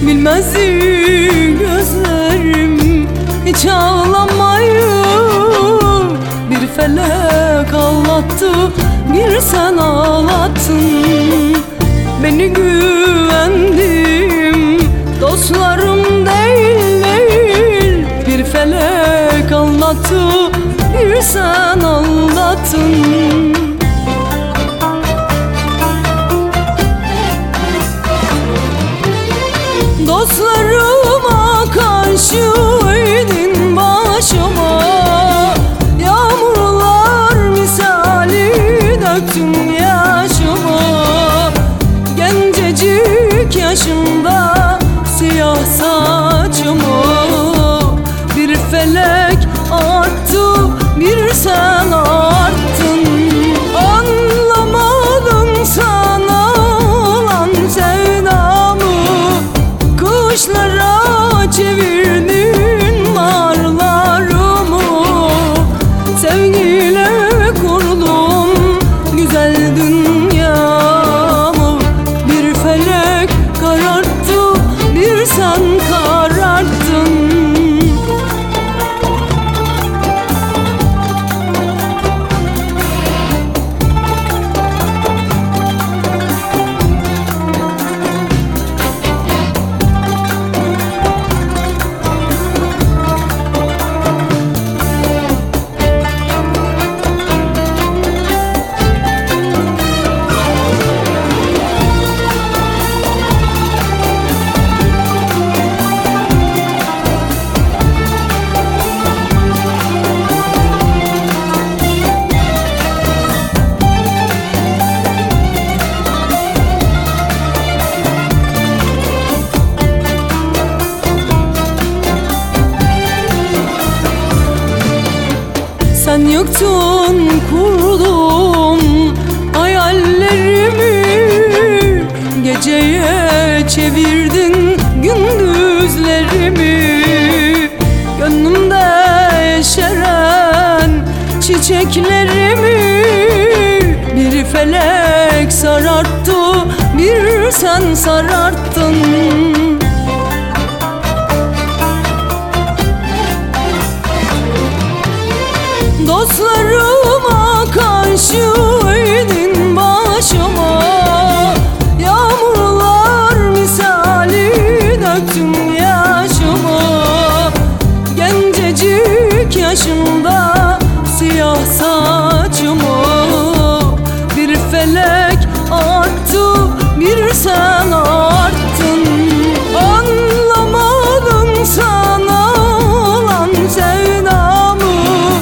Bilmezdi gözlerim hiç ağlamayı. Bir felek ağlattı, bir sen ağlattın. Beni güvendim dostlarım değil. Bir felek ağlattı, bir sen ağlattın. Dostlarıma karşı eğdin başıma, yağmurlar misali döktün yaşıma. Gencecik yaşımda siyah saçımı bir felek arttı, bir sen arttın. Anlamadım sana olan sevdamı, kuşlara çevirdin narlarımı. Sevgiyle kurdum güzel dünyamı. Bir felek kararttı, bir sen kararttın. Sen yıktın kurdum hayallerimi, geceye çevirdin gündüzlerimi. Gönlümde yeşeren çiçeklerimi bir felek sararttı, bir sen sararttın. Dostlarıma karşı eğdin başıma, yağmurlar misali döktün yaşıma. Gencecik yaşımda siyah saçımı bir felek arttı, bir sen arttın. Anlamadım sana olan sevdamı,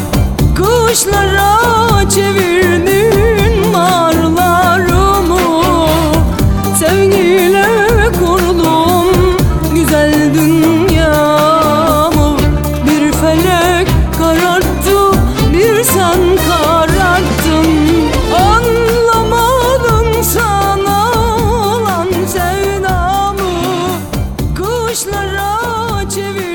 kuşlara çevirdin narlarımı. Sevgiyle kurdum güzel dünyamı. Bir felek kararttı, bir sen kararttın. Anlamadım sana olan sevdamı, kuşlara çevirdin